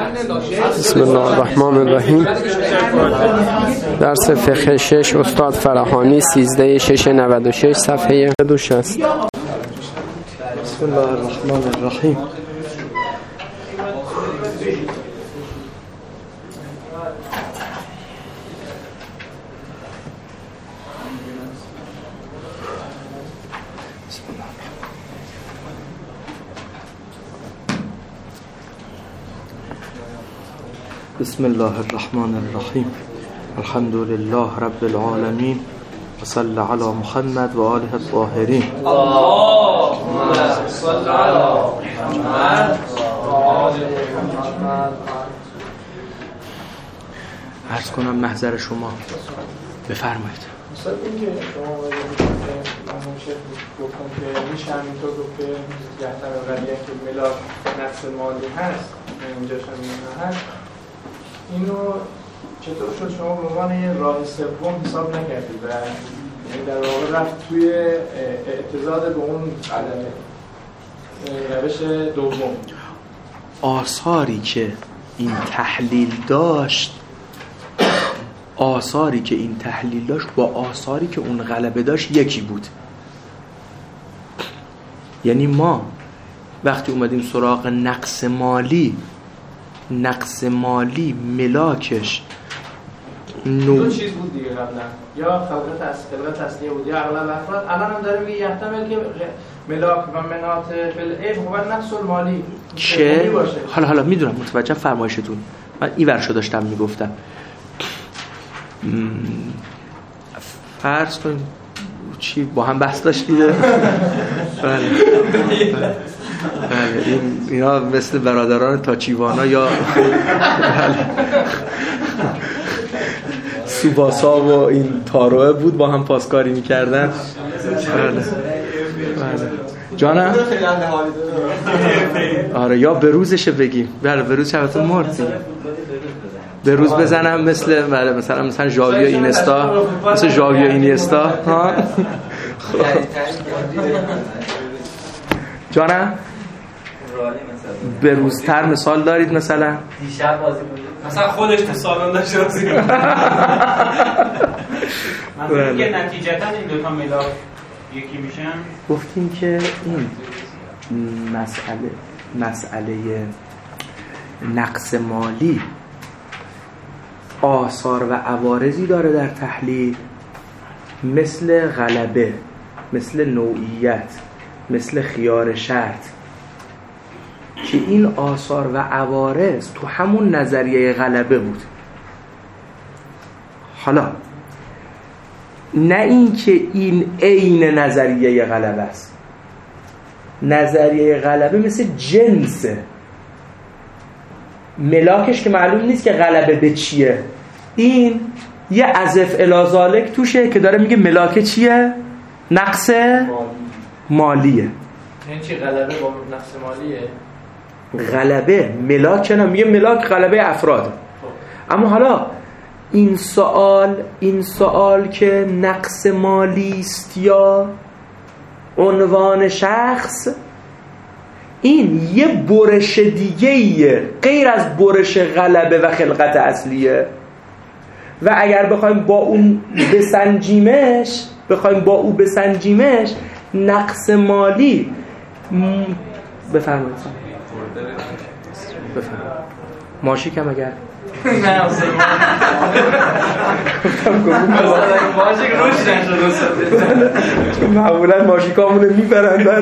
بسم الله الرحمن الرحیم. درس فقه 6 استاد فراهانی 13/6/96 صفحه 260. بسم الله الرحمن الرحیم. بسم الله الرحمن الرحیم. الحمد لله رب العالمین و صلی علی محمد و آله الطاهرین. اللهم صل علی محمد و آل محمد. عرض کنم محضر شما بفرمایید. مثلا اینکه شما همون شکل گفتم که میشه همینطور گفت که یحتمل قضیه که ملاک نقص مالی هست، اینجاش هم این هست، اینو چطور شد شما به عنوان یه راه سوم حساب نکردید و یعنی در واقع رفت توی اعتضاد به اون روش دوم؟ آثاری که این تحلیل داشت با آثاری که اون غلبه داشت یکی بود. یعنی ما وقتی اومدیم سراغ نقص مالی ملاکش دو چیز بود دیگه قبلا، یا خلقت اصلیه بود یا اغلب افراد. الان هم داره میگه یحتمل که ملاک و مناط بالعیب و نقص المالی چه؟ حالا میدونم، متوجه فرمایشتون. من این ورشو داشتم میگفتم. فرض کنیم چی با هم بحث داشتید؟ بله اینا مثل برادران تاچیوانا یا سوباسا و این تاروه بود، با هم پاسکاری میکردن. بله جانم؟ آره، یا بروزشه بگیم. بله بروز شبتون مرد. بروز بزنم مثلا ژاوی اینستا، مثل ژاوی اینستا ها. جانم؟ بروزتر مثال دارید؟ مثلا دیشب بازی بود، مثلا خودش تو سالن داشت بازی می‌کرد. مثلا که نتیجتا این دو تا ملاک یکی میشن. گفتیم که این مسئله نقص مالی آثار و عوارضی داره در تحلیل، مثل غلبه، مثل نوعیت، مثل خیار شرط، که این آثار و عوارض تو همون نظریه غلبه بود. حالا نه این که این عین نظریه غلبه است. نظریه غلبه مثل جنسه، ملاکش که معلوم نیست که غلبه به چیه. این یه عزف الازالک توشه که داره میگه ملاک چیه؟ نقص مالیه. این چی غلبه با نقص مالیه؟ غلبه ملاک نه، میگه ملاک غلبه افراد. اما حالا این سوال که نقص مالی است یا عنوان شخص، این یه برش دیگه‌ایه غیر از برش غلبه و خلقت اصلیه. و اگر بخوایم با اون بسنجیمش نقص مالی بفرمایید. ماشی کم اگر نه اصلا ماشی روش نشد. معمولا ماشی کامونه میبرن. بعد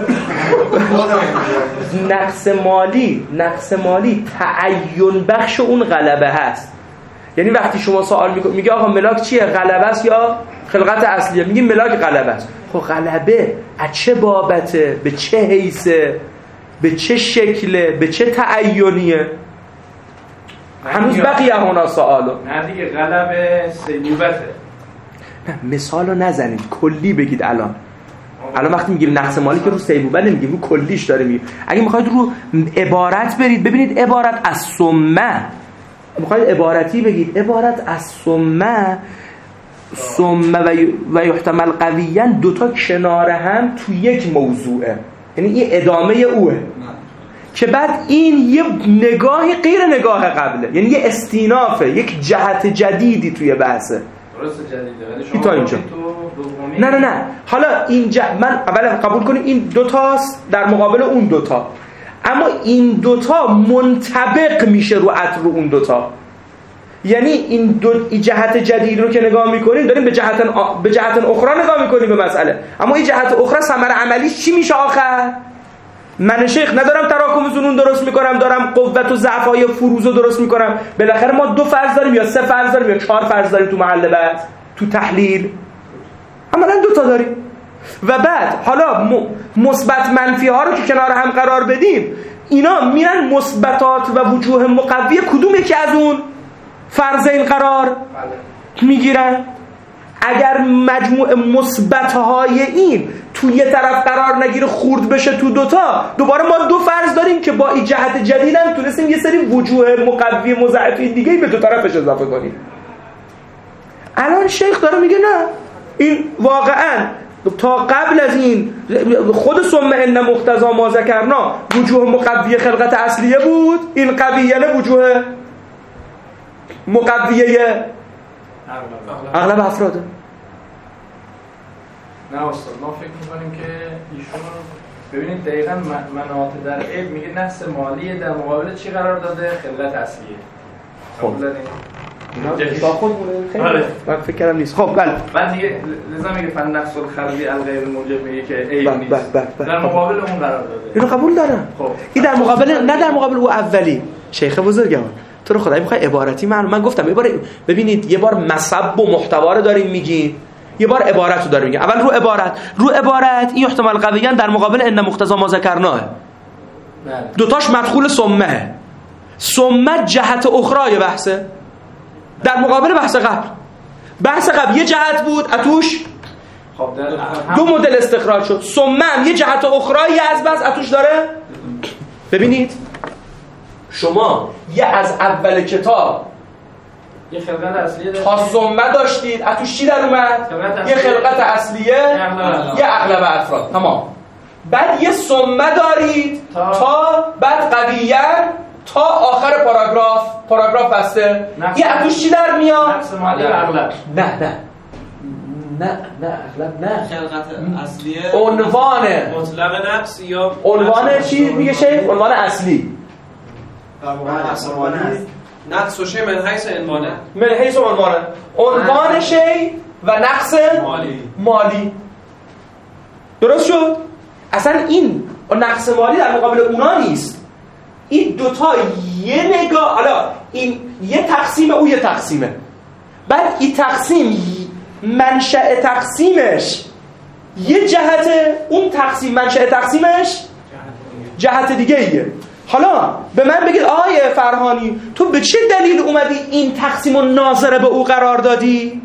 نقص مالی تعین بخش اون غلبه هست. یعنی وقتی شما سوال میگه آقا ملاک چیه؟ غلبه است یا خلقت اصلیه؟ میگیم ملاک غلبه است. خب غلبه از چه بابته؟ به چه حیثه؟ به چه شکله؟ به چه تعینیه؟ هنوز بقیه هنا سوالو. نه دیگه غلبه سیوبته. نه مثالو نزنید، کلی بگید. الان وقتی میگیم نقص مالی که رو سیبوبه نمیگیم، رو کلیش داره میگیم. اگه میخواید رو عبارت برید، ببینید عبارت از سمه، میخواید عبارتی بگید، عبارت از سمه و یحتمل قویاً دوتا کنار هم تو یک موضوعه. یعنی این ادامه اوه که بعد این یه نگاهی غیر نگاه قبله، یعنی یه استینافه، یک جهت جدیدی توی بحثه. درست جدیده ولی شما تا اینجا نه حالا اینجا من اولا قبول کنیم این دوتاست در مقابل اون دوتا، اما این دوتا منطبق میشه رو اون دوتا. یعنی این جهت جدید رو که نگاه میکنیم داریم به جهت اخرى نگاه میکنیم به مسئله، اما این جهت اخرى ثمره عملیش چی میشه آخر؟ من شیخ ندارم تراکم زنون درست میکنم، دارم قوت و ضعف‌های فروز رو درست میکنم. بالاخره ما 2 فرض داریم یا 3 فرض داریم یا 4 فرض داریم تو محل بحث، تو تحلیل عملا 2 تا داریم. و بعد حالا مثبت منفی ها رو که کنار هم قرار بدیم، اینا میرن مثبتات و وجوه مقوی کدوم یکی از اون فرضین قرار میگیرن. اگر مجموع مثبت‌های این تو یه طرف قرار نگیره خورد بشه تو دوتا، دوباره ما 2 فرض داریم که با این جهت جدید هم تونستیم یه سری وجوه مقوی مضاعفی دیگه به 2 طرفش اضافه کنیم. الان شیخ داره میگه نه، این واقعا تا قبل از این خود ثم ان مقتضی ما ذکرنا وجوه مقوی خلقت اصلیه بود، این قویه وجوه مقویه اغلب افراده. نه استاد، ما فکر میکنیم که ایشون ببینید دقیقاً مناط در علم میگه نقص مالی در مقابل چی قرار داده؟ خلقت اصلیه. خب اینا خودمونه خیلی من فکر کردم نیست. خب بله بعد دیگه لازم میگه فن نقص الخلقی الغیر موجب میگه که عیب نیست، در مقابل اون قرار داده. اینو قبول دارم. خب این در مقابل نه در مقابل او اولی. شیخ بزرگوار تو رو خدای میخوای عبارتی من گفتم یه بار ببینید، یه بار مصب و محتوا رو داریم میگیم، یه بار عبارت رو داریم میگیم. اول رو عبارت این احتمال قویاً در مقابل ان مقتضی ما ذکرناه، دوتاش مدخول ثم جهت اخرى بحثه در مقابل بحث قبل یه جهت بود اتوش خب 2 مدل استخراج شد، ثم یه جهت اخرى از بس اتوش داره. ببینید شما یه از اول کتاب یه خلقت اصلیه تا ثم داشتید، اتوش چی در اومد؟ یه خلقت اصلیه یه اغلب افراد، تمام. بعد یه ثم دارید تا بعد قویاً تا آخر پاراگراف بسته، یه اتوش چی در میاد؟ نقص مالی اغلب. نه اغلب نه، خلقت اصلیه عنوان مطلق نقص یا عنوان چی میگه شیخ؟ عنوان اصلی نقص مالی، نقص و شی من حیث عنوانه عنوان شی و نقص مالی. درست شد؟ اصلا این نقص مالی در مقابل اونا نیست، این دوتا یه نگاه، حالا این یه تقسیم او یه تقسیمه، بعد این تقسیم منشأ تقسیمش یه جهته، اون تقسیم منشأ تقسیمش جهت دیگه ایه. حالا به من بگید آقای فرهانی تو به چه دلیل اومدی این تقسیم رو ناظر به او قرار دادی؟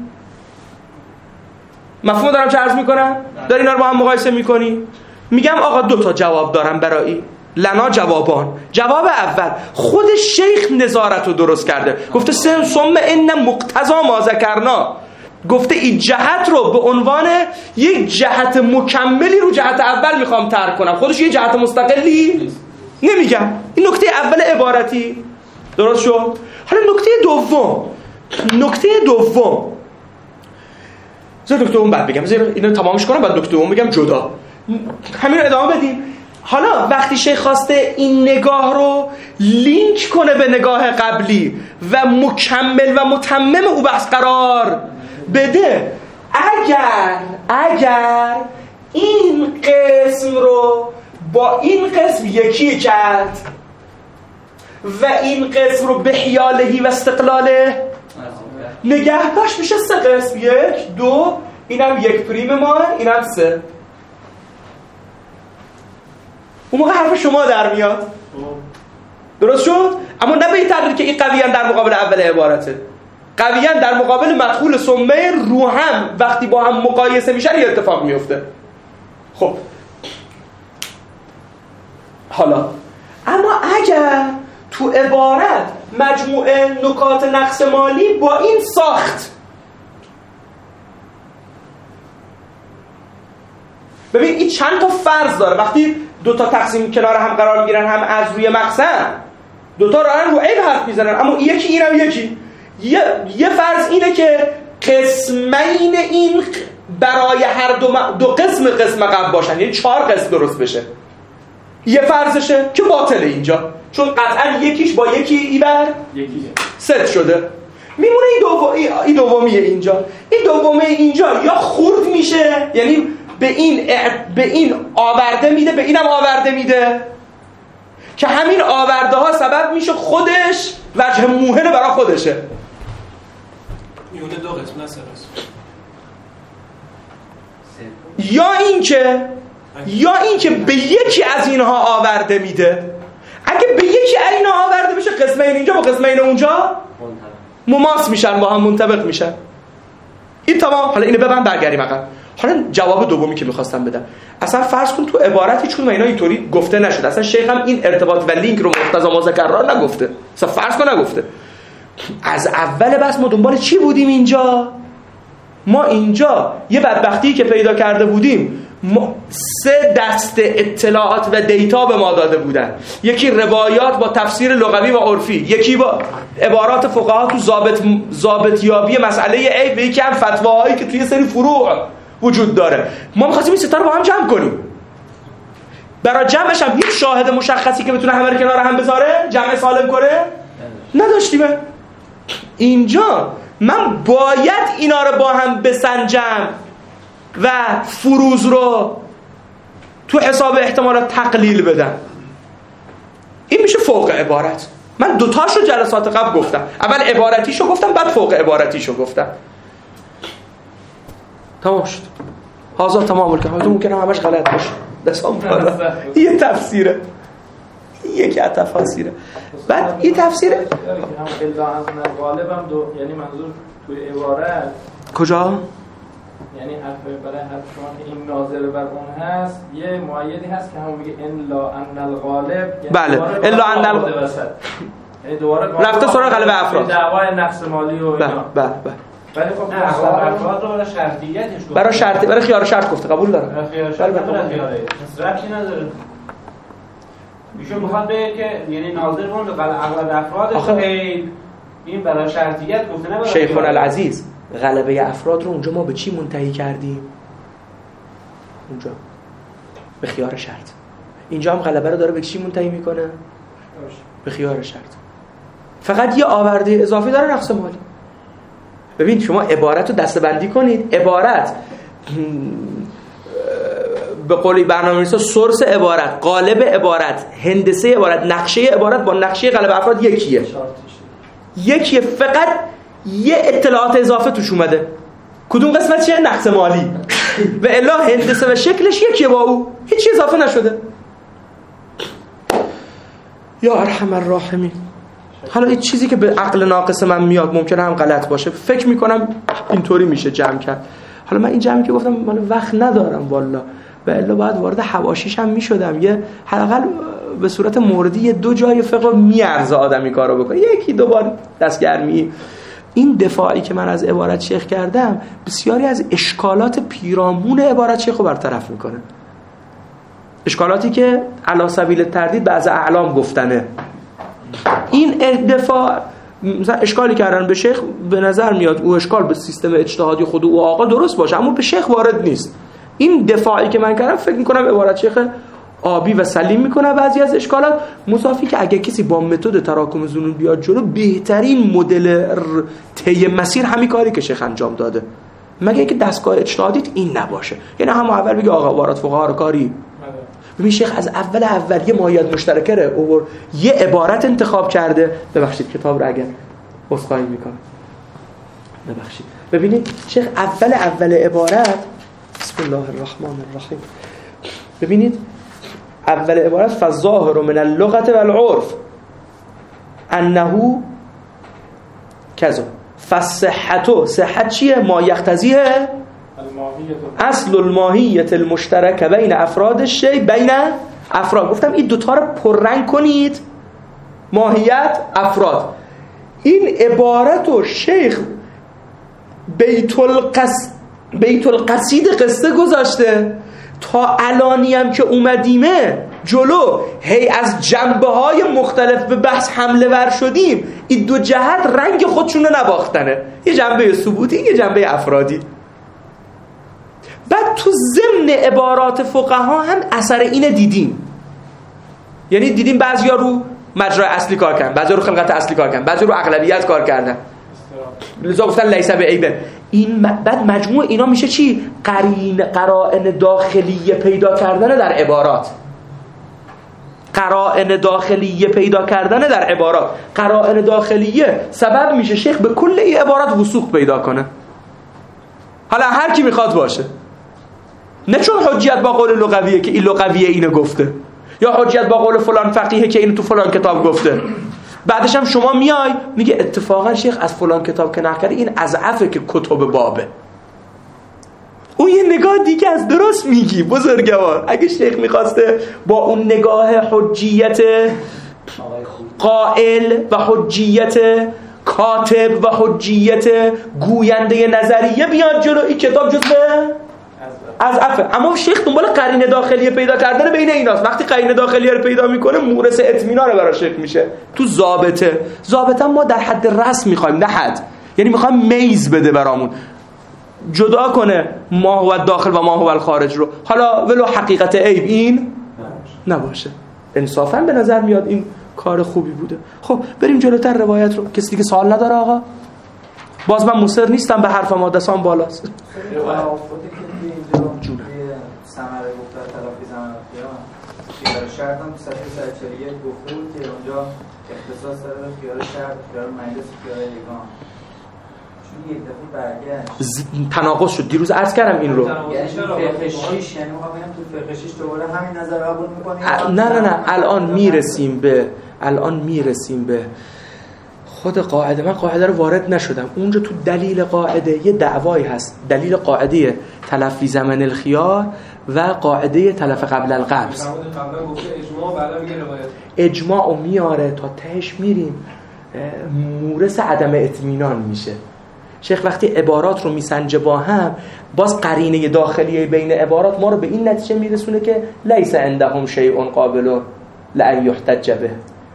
مفهوم دارم چه عرض میکنم؟ داری اینا رو با هم مقایسه میکنی؟ میگم آقا 2 تا جواب دارم برای لنا جوابان. جواب اول خود شیخ نظارت رو درست کرده، گفته ثم ان مقتضی ما ذکرنا، گفته این جهت رو به عنوان یک جهت مکملی رو جهت اول میخوام ترک کنم، خودش یه جهت مستقلی نمیگم. این نکته اول عبارتی درست شد. حالا نکته دوم زیر نکته دوم بعد بگم، زیر اینو تمامش کنم بعد نکته دوم بگم جدا، همین رو ادامه بدیم. حالا وقتی شیخ خواسته این نگاه رو لینک کنه به نگاه قبلی و مکمل و متمم او بحث قرار بده، اگر این قسم رو با این قسم یکی کرد و این قسم رو به حیالهی و استقلاله نگه داشت، میشه 3 قسم، 1 2 اینم 1 پریم ما، اینم 3. اون موقع حرف شما در میاد. درست شد؟ اما نه به این تقدیر که این قویاً در مقابل اول عبارته، قویاً در مقابل مدخول ثمه رو هم وقتی با هم مقایسه میشن یه اتفاق میفته. خب حالا اما اگر تو عبارت مجموعه نکات نقص مالی با این ساخت، ببین این چند تا فرض داره، وقتی دو تا تقسیم کنار هم قرار میگیرن، هم از روی مقسم دو تا راهن رو عیب حرف میزنن، اما یکی اینم یکی. یه فرض اینه که قسمین این برای هر دو قسم قبل باشن، یعنی 4 قسم درست بشه. یه فرضشه که باطله اینجا، چون قطعا یکیش با یکی ایبر ست شده. میمونه این دومیه اینجا. این دومه اینجا یا خورد میشه، یعنی به این آورده میده، به اینم آورده میده، که همین آورده ها سبب میشه خودش وجه موهنه برای خودشه. میونه 2 قسم نه 3 قسم. یا اینکه به یکی از اینها آورده میده. اگه به یکی اینها آورده بشه، قسمین اینجا با قسمین اونجا مماس میشن، با هم منطبق میشن. این تمام. حالا اینو ببند برگردیم عقب. حالا جواب دومی که میخواستم بدم، اصلا فرض کن تو عبارتی چون اینا اینطوری گفته نشده، اصلا شیخ هم این ارتباط و لینک رو مقتضا ما ذکر نگفته، اصلا فرض کن نگفته. از اول بس ما دنبال چی بودیم اینجا؟ ما اینجا یه بدبختی که پیدا کرده بودیم، 3 دسته اطلاعات و دیتا به ما داده بودن. یکی روایات با تفسیر لغوی و عرفی، یکی با عبارات فقها تو ضابطیابی مسئله عیب، و یکی هم فتواهایی که توی سری فروع وجود داره. ما می‌خواستیم این 3 تا رو با هم جمع کنیم. برای جمعش هم هیچ شاهد مشخصی که بتونه همه رو کنار هم بذاره، جمع سالم کنه نداشتیم. اینجا من باید اینا رو با هم بسنجم و فروز رو تو حساب احتمالات تقلیل بدم. این میشه فوق عبارت. من 2 تاشو جلسات قبل گفتم، اول عبارتیشو گفتم، بعد فوق عبارتیشو گفتم. تمام شد. حاضر تمام که حاضر ممکنه همش غلط باشه، دستام بالا. یه تفسیره، یکی از تفاسیره. بعد این تفسیره هم الا ان غالبم یعنی منظور توی عبارت کجا؟ یعنی برای حرف شما که این ناظر بر اون هست، یه معیدی هست که همون میگه الا ان الغالب، یعنی بله الا ان الغالب، یعنی دوباره رفته سراغ غلبه افراد، دعوای نقص مالی و اینا. بله ولی خب افراد رو برای شرطیتش گفت، برای شرطی، برای خیار شرط گفته، قبول دارم. برای خیار شرط ربطی نداره. ایشون میخواد بگه که یعنی ناظر اون به اغلب افرادش این برای شرطیت گفته، نه برای شیخنا العزیز. غلبه افراد رو اونجا ما به چی منتهی کردیم؟ اونجا به خیار شرط. اینجا هم غلبه رو داره به چی منتهی میکنه؟ به خیار شرط. فقط یه آورده اضافی داره، نقص مالی. ببین شما عبارت رو دسته‌بندی کنید. عبارت به قولی برنامه‌نویسا سورس عبارت، قالب عبارت، هندسه عبارت، نقشه عبارت با نقشه غلبه افراد یکیه. فقط یه اطلاعات اضافه توش اومده. کدوم قسمت چیه؟ نقص مالی. و الا هندسه و شکلش یکیه با او، هیچ اضافه نشده. یا ارحم الراحمین. حالا این چیزی که به عقل ناقص من میاد ممکنه هم غلط باشه، فکر میکنم اینطوری میشه جمع کرد. حالا من این جمعی که گفتم من وقت ندارم والا، و الا باید وارد حواشیش هم میشدم. یه حداقل به صورت موردی 2 جای فقه میارزه آدمی کارو بکنه، 1-2 بار دستگرمی. این دفاعی که من از عبارت شیخ کردم بسیاری از اشکالات پیرامون عبارت شیخ رو برطرف میکنه. اشکالاتی که علی سبیل تردید بعض اعلام گفتنه. این دفاع مثلا اشکالی کردن به شیخ، به نظر میاد او اشکال به سیستم اجتهادی خود او آقا درست باشه، اما به شیخ وارد نیست. این دفاعی که من کردم فکر میکنم عبارت شیخ آبی و سلیم میکنه بعضی از اشکالات، مضافی که اگه کسی با متد تراکم ظنون بیاد جلو، بهترین مدل طی مسیر همین کاری که شیخ انجام داده، مگه اینکه دستگاه اجتهادیت این نباشه. یعنی هم اول بگه آقا عبارت فقها رو کاری. ببین شیخ از اول یه مایه مشترکه رو یه عبارت انتخاب کرده. ببخشید کتاب رو اگر عذرخواهی میکنم، ببخشید. ببینید شیخ اول عبارت، بسم الله الرحمن الرحیم، ببینید اول عبارت فالظاهر من اللغة والعرف انه کذا فالصحة، صحت چیه؟ ما یقتضیه اصل الماهیت المشترک بین افراد الشیء، بین افراد. گفتم این 2 تا رو پررنگ کنید، ماهیت، افراد. این عبارت رو شیخ بیت القصید قصه گذاشته. تا الانی هم که اومدیمه جلو هی از جنبه‌های مختلف به بحث حمله ور شدیم، این دو جهت رنگ خودشون رو نباختنه، یه جنبه ثبوتی یه جنبه افرادی. بعد تو ضمن عبارات فقها هم اثر اینه دیدیم، یعنی دیدیم بعضیا رو مجرای اصلی کار کردن، بعضیا رو خلقت اصلی کار کردن، بعضیا رو اغلبیت کار کردن، لذا گفتن لیس بعیبه. این بعد مجموع اینا میشه چی؟ قرائن داخلیه پیدا کردن در عبارات. قرائن داخلیه پیدا کردن در عبارات. قرائن داخلیه سبب میشه شیخ به کل این عبارات وثوق پیدا کنه، حالا هر کی میخواد باشه، نه چون حجیت با قول لغویه که این لغویه اینو گفته، یا حجیت با قول فلان فقیه که اینو تو فلان کتاب گفته. بعدش هم شما میای میگه اتفاقا شیخ از فلان کتاب که نقل کرده این اضعفه که کتب بابه. اون یه نگاه دیگه از درست میگی بزرگوار. اگه شیخ میخواسته با اون نگاه حجیت قائل و حجیت کاتب و حجیت گوینده نظریه بیاد جلو، این کتاب جزء اضعفه. اما شیخ دنبال قرینه داخلیه پیدا کردن بین ایناست. وقتی قرینه داخلیه رو پیدا میکنه مورث اطمینان برای شیخ میشه. تو ضابطه ما در حد رسم میخوایم، نه حد، یعنی میخوایم میز بده برامون، جدا کنه ما هو الداخل و ما هو الخارج رو. حالا ولو حقیقت عیب این نباشه. انصافا به نظر میاد این کار خوبی بوده. خب بریم جلوتر روایت رو. کسی دیگه سوال نداره آقا؟ باز من مصر نیستم به حرفم، دستام بالاست. ثمره گفتار تلافی زمان خیال شرط هم صفحه 141 گفته بود که اونجا اختصاص داره به خیال شرط، خیال مجلس، خیال یگان. چون یک دفعه برگشت تناقض شد. دیروز عرض کردم این رو. یعنی فقه 6 یعنی ما بگم تو فقه 6 دوباره همین نظر رو قبول می‌کنیم؟ نه الان میرسیم به خود قاعده. من قاعده رو وارد نشدم. اونجا تو دلیل قاعده یه دعوایی هست، دلیل قاعده تلفی زمن الخیار و قاعده تلف قبل القبض. اجماع و میاره تا تهش میریم مورث عدم اطمینان میشه. شیخ وقتی عبارات رو میسنجه با هم، باز قرینه داخلیه بین عبارات ما رو به این نتیجه میرسونه که لیس عندهم شیء قابل لأن یحتج به،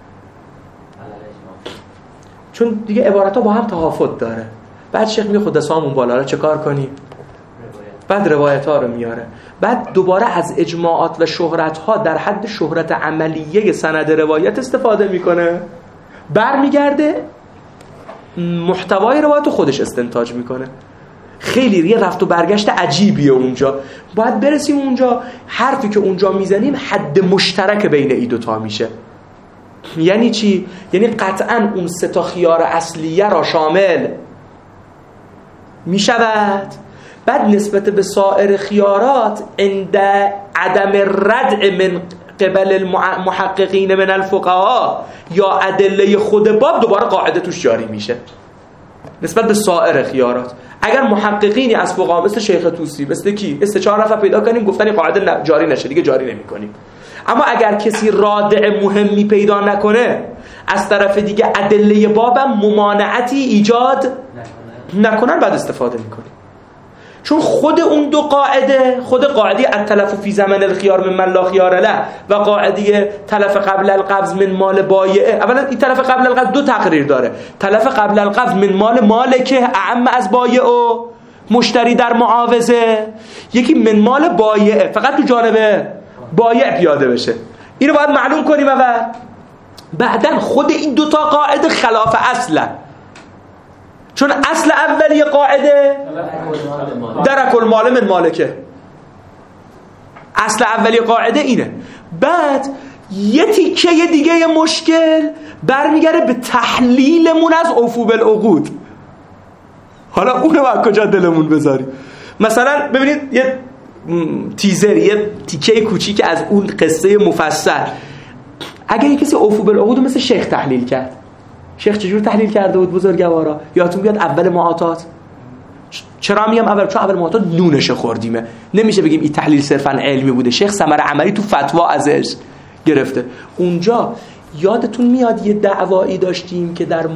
چون دیگه عبارات‌ها با هم تهافت داره. بعد شیخ میگه خود سامون بالا چه کار کنیم؟ بعد روایت‌ها رو میاره. بعد دوباره از اجماعات و شهرت‌ها در حد شهرت عملیه سند روایت استفاده میکنه، برمیگرده محتوای روایت رو خودش استنتاج میکنه. خیلی یه رفت و برگشت عجیبیه اونجا. باید برسیم اونجا حرفی که اونجا میزنیم حد مشترک بین این دوتا میشه. یعنی چی؟ یعنی قطعاً اون سه تا خیار اصلیه را شامل میشود. بعد نسبت به سایر خیارات عند عدم ردع من قبل المحققین من الفقهاء یا ادله خود باب دوباره قاعده توش جاری میشه نسبت به سایر خیارات. اگر محققینی از فقها مثل شیخ طوسی، مثل کی، مثل 4 نفر پیدا کنیم گفتن این قاعده جاری نشه، دیگه جاری نمی‌کنیم. اما اگر کسی رادع مهمی پیدا نکنه، از طرف دیگه ادله بابم ممانعتی ایجاد نکنن، بعد استفاده میکنیم. چون خود اون دو قاعده، خود قاعده التلف فی زمن الخيار من لا خيار له و قاعده تلف قبل القبض من مال بایعه، اولا این تلف قبل القبض دو تقریر داره. تلف قبل القبض من مال مالکه اعم از بایع و مشتری در معاوضه، یکی من مال بایعه فقط تو جانب بایع پیاده بشه. اینو باید معلوم کنیم. اول بعدن خود این دو تا قاعده خلاف اصله، چون اصل اولی قاعده درک المال من مالکه، اصل اولی قاعده اینه. بعد یه تیکه دیگه مشکل برمیگره به تحلیلمون از اوفو بالعقود. حالا اونو باید کجا دلمون بذاریم؟ مثلا ببینید یه تیزر، یه تیکه کوچیک از اون قصه مفصل، اگر یه کسی اوفو بالعقود مثل شیخ تحلیل کرد، شیخ چجور تحلیل کرده بود بزرگوارا؟ یادتون بیاد اول معاطات. چرا میگم اول؟ چون اول معاطات نونش خوردیمه، نمیشه بگیم این تحلیل صرفا علمی بوده. شیخ ثمره عملی تو فتوا ازش گرفته. اونجا یادتون میاد یه دعوایی داشتیم که در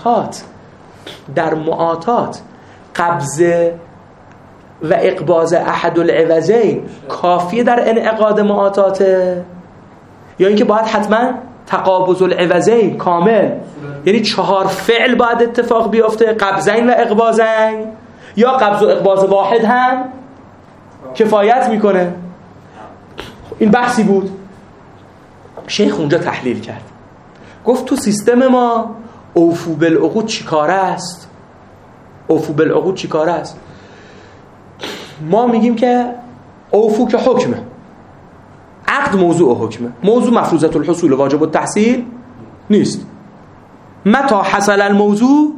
معاطات قبضه و اقباض احد العوضین کافیه در انعقاد معاطاته؟ یا اینکه باید حتما تقابض العوضین کامل، یعنی 4 فعل باید اتفاق بیفته، قبضین و اقباضین، یا قبض و اقباض واحد هم کفایت میکنه. این بحثی بود. شیخ اونجا تحلیل کرد، گفت تو سیستم ما اوفو بالعقود چی کاره است؟ اوفو بالعقود چی کاره است؟ ما میگیم که اوفو که حکمه، عقد موضوع حکمه، موضوع مفروضه الحصول واجب التحصیل نیست. متى حصل الموضوع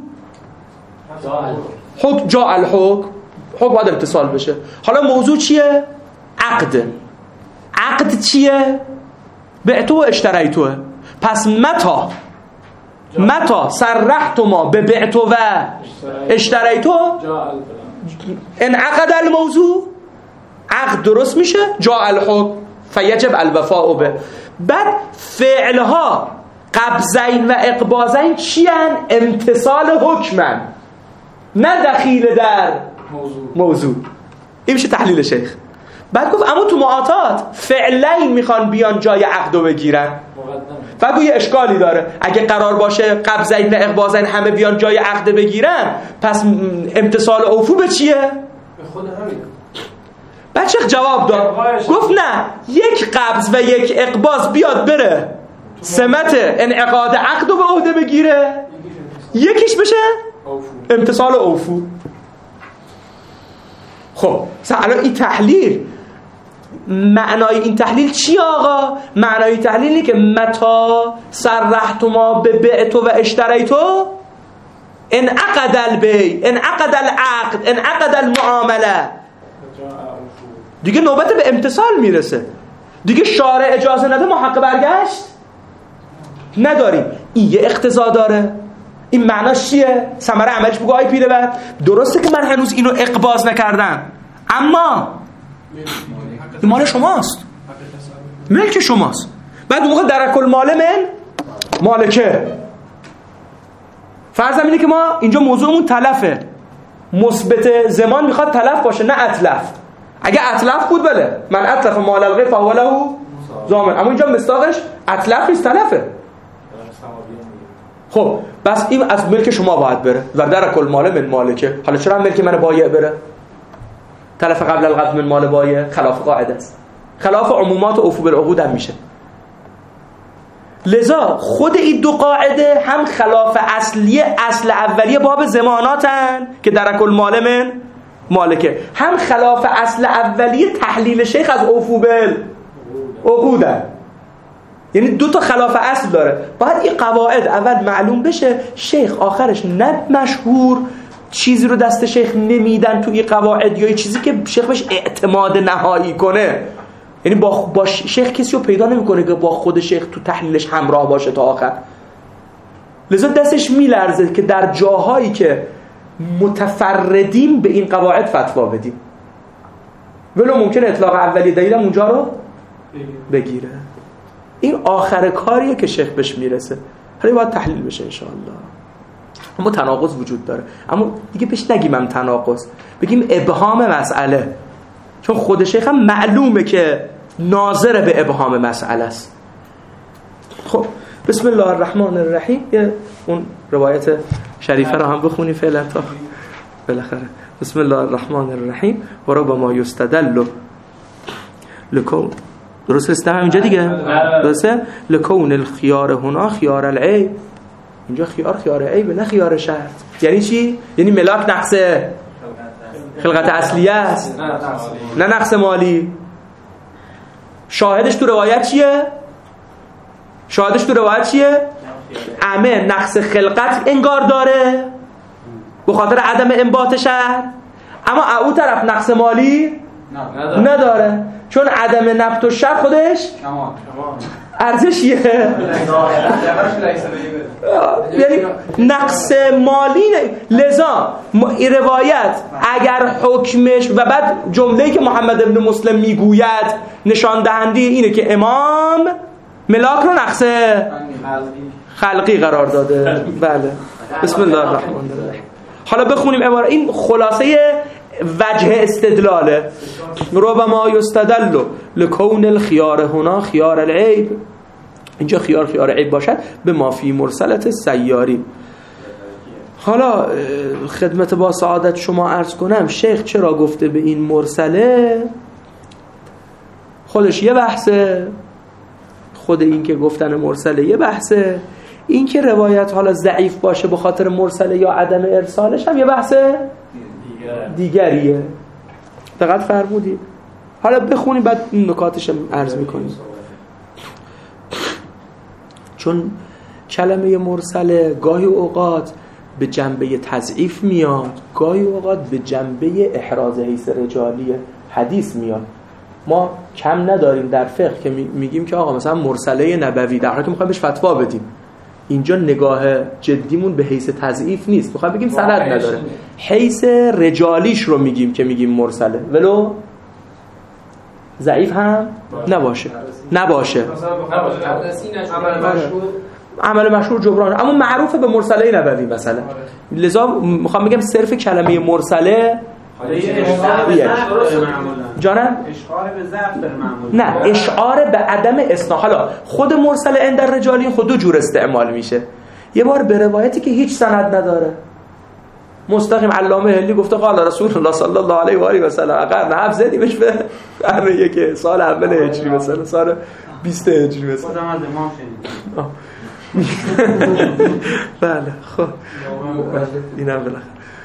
حکم جاء الحکم، حکم باید امتصال بشه. حالا موضوع چیه؟ عقد. عقد چیه؟ بعتو و اشتریتو. پس متى صرحتما به بعتو و اشتریتو انعقد الموضوع، عقد درست میشه، جاء الحکم فیجب الوفاء به. بعد فعلها قبضین و اقباضین چی هن؟ امتصال حکمن، نه دخیل در موضوع. این میشه تحلیل شیخ. بعد گفت اما تو معاطات فعلین میخوان بیان جای عقدو بگیرن. بعد یه اشکالی داره، اگه قرار باشه قبضین و اقباضین همه بیان جای عقد بگیرن، پس امتصال اوفو به چیه؟ به خود همین. بعد شیخ جواب داد، گفت نه، یک قبض و یک اقباض بیاد بره سمت انعقاد عقدو به عهده بگیره، یکیش بشه امتصال اوفو. خب الان این تحلیل، معنای این تحلیل چی آقا؟ معنای تحلیلی که متى صرحتما به بعتو و اشتریتو انعقد البیع، انعقد العقد، انعقد المعامله، دیگه نوبت به امتصال میرسه، دیگه شارع اجازه نده، ما حق برگشت نداریم. این یه اقتضا داره. این معناش چیه؟ ثمره عملش بگو آی پیره بعد درسته که من هنوز اینو اقباض نکردم، اما این مال شماست، ملک شماست. بعد موقع درک المال من مالکه. فرض اینه که ما اینجا موضوعمون تلفه، مثبت زمان میخواد تلف باشه نه اتلف. اگه اتلف بود بله، من اتلف مال الغیر فهو له ضامن، اما اینجا مصداقش اتلف نیست، تلفه. خب بس این از ملک شما باید بره و درک المال من مالکه. حالا چرا ملک من بایع بره؟ تلف قبل القبض من مال بایع خلاف قاعده است، خلاف عمومات اوفو بالعقود هم میشه. لذا خود این دو قاعده هم خلاف اصل اولیه باب ضماناتن که درک المال من مالکه، هم خلاف اصل اولیه تحلیل شیخ از اوفو بالعقودن. یعنی دو تا خلاف اصل داره. باید این قواعد اول معلوم بشه، شیخ آخرش نه مشهور چیزی رو دست شیخ نمیدن تو این قواعد یا چیزی که شیخ بهش اعتماد نهایی کنه. یعنی با شیخ کسی رو پیدا نمیکنه که با خود شیخ تو تحلیلش همراه باشه تا آخر. لذا دستش میلرزه که در جاهایی که متفردیم به این قواعد فتوا بدیم، ولو ممکنه اطلاق اولی دلیلم اونجا رو بگیره. این آخر کاریه که شیخ بهش میرسه. حالا باید تحلیل بشه انشاءالله. اما تناقض وجود داره، اما دیگه بهش نگیم هم تناقض، بگیم ابهام مسئله، چون خود شیخ هم معلومه که ناظر به ابهام مسئله است. خب بسم الله الرحمن الرحیم. اون روایت شریفه رو هم بخونی فعلا تا بالاخره. بسم الله الرحمن الرحیم و ربما یستدل لکون، درست است همینجا دیگه، درسته؟ لکون الخيار هنا خيار العیب، اینجا خیار عیب نه خیار شرط. یعنی چی؟ یعنی ملاک نقص خلقت اصلیه است نه نقص مالی. شاهدش تو روایت چیه؟ عمه نقص خلقت انگار داره به خاطر عدم انبات شهر، اما او طرف نقص مالی نداره، چون عدم نبت و شهر خودش ارزشیه. یعنی نقص مالی لذا این روایت اگر حکمش و بعد جمله‌ای که محمد ابن مسلم میگوید نشان دهنده اینه که امام ملاک رو نقص خلقی قرار داده. بله بسم الله الرحمن الرحیم. حالا بخونیم عبارت، این خلاصه وجه استدلاله. ربما یستدل لکون الخيار هنا خيار العیب اینجا خیار عیب باشد به مافی مرسلت سیاری. حالا خدمت با سعادت شما عرض کنم شیخ چرا گفته به این مرسله، خودش یه بحثه، خود این که گفتن مرسله یه بحثه، این که روایت حالا ضعیف باشه به خاطر مرسله یا عدم ارسالش هم یه بحث دیگریه. دقت فرمودید؟ حالا بخونیم بعد این نکاتش عرض میکنیم. چون کلمه مرسله گاهی اوقات به جنبه تضعیف میاد، گاهی اوقات به جنبه احراز حیث رجالی حدیث میاد. ما کم نداریم در فقه که میگیم که آقا مثلا مرسله نبوی، در حالی که میخوایم بهش فتوا بدیم، اینجا نگاه جدیمون به حیث تضعیف نیست، میخوایم بگیم سند نداره، حیث رجالیش رو میگیم که میگیم مرسله، ولو ضعیف هم نباشه. عمل مشهور جبران، اما معروفه به مرسله نبوی مثلا. لذا میخوام بگم صرف کلمه مرسله جانم اشعار به ضعف در معمول، نه اشعار به عدم اسناد. حالا خود مرسله عند الرجالی خود دو جور استعمال میشه. یه بار به روایتی که هیچ سند نداره مستقیم علامه هلی گفته قال رسول الله صلی الله علیه و آله و سلم، اگر نه زدیمش به قرن یک سال اول هجری مثلا سال 20 هجری مثلا. خودم از امام شنیدم. بله خب اینم بالاخره